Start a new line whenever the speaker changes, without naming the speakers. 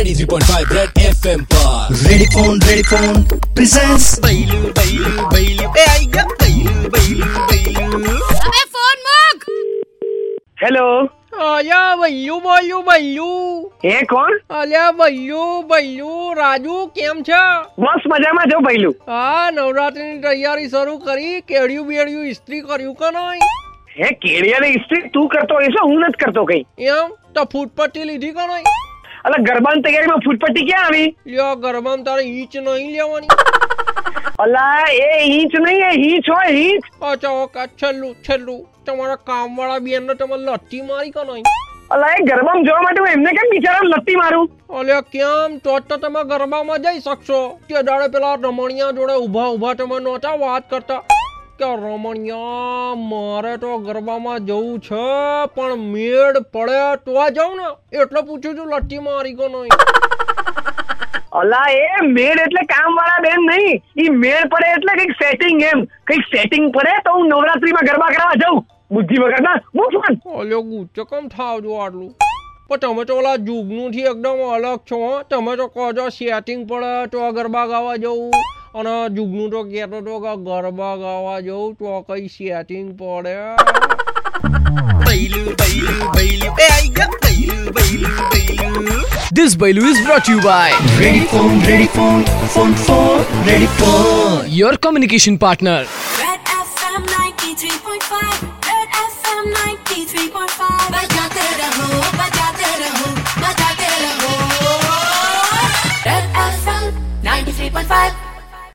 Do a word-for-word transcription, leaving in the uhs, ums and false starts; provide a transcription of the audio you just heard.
ninety-three point five Red F M पर
ready phone ready phone presents
बैलू बैलू बैलू ए आई गया बैलू बैलू बैलू
अबे फोन मुक।
हेलो
અલ્યા ભૈયું બોલ્યું ભૈયું
એ કોણ?
અલ્યા ભૈયું ભૈયું રાજુ કેમ છે?
બસ મજામાં છો ભૈલું.
હા નવરાત્રીની તૈયારી શરૂ કરી? કેડિયું બેડિયું ઇસ્ત્રી કર્યું કે નહીં?
હે કેડિયાની ઇસ્ત્રી તું કરતો હશો, હું નથી કરતો કઈ.
એમ તો ફૂટપટ્ટી લીધી કે નહીં?
અલા ગરબાની તૈયારીમાં ફૂટપટ્ટી ક્યાં આવી?
લ્યો ગરબામાં તારે ઈંચ નહીં લેવાની?
અલા એ ઈંચ નહીં, એ હીચ હોય હીચ.
અચ્છા ઓકે છેલ્લું છેલ્લું તમારા કામવાળા બેનને તમે લટ્ટી મારી કે નહીં?
અલા એ ગરબામાં જવા માટે હું એમને કેમ બિચારાને લત્તી મારું?
અલ્યા કેમ? તો જ તો તમે ગરબામાં જઈ શકશો. તે દાડે પેલા રમણિયા જોડે ઊભા ઊભા તમે નહોતા વાત કરતા કે રમણિયા મારે તો ગરબામાં જવું છે પણ મેળ પડે તો જાઉં ને, એટલે પૂછું છું લટ્ટી મારી કે નહીં?
અલા એ મેળ એટલે કામ વાળા બેન નહીં, ઈ મેળ પડે એટલે કઈક સેટિંગ. એમ કઈક સેટિંગ પડે તો હું નવરાત્રીમાં ગરબા કરવા જાઉં. બુદ્ધિ વગર ના હું ફોન.
અલ્યો ગુચ્ચો કેમ થાવ છો આટલું? પણ તમે તો ઓલા જુગનું થી એકદમ અલગ છો. તમે તો કહો છો સેટિંગ પડે તો ગરબા ગાવા જવું, અને જુગનું તો કહેતો તો કે ગરબા ગાવા જવું તો કઈ સેટિંગ પડે.
बैलू बैलू बैलू ए आई गया बैलू बैलू बैलू
This Bailu is brought to you by
ready phone ready phone phone phone ready phone
your communication partner.
Red F M ninety-three point five. Red F M ninety-three point five. बजाते रहो, बजाते रहो, बजाते रहो. Red F M ninety-three point five.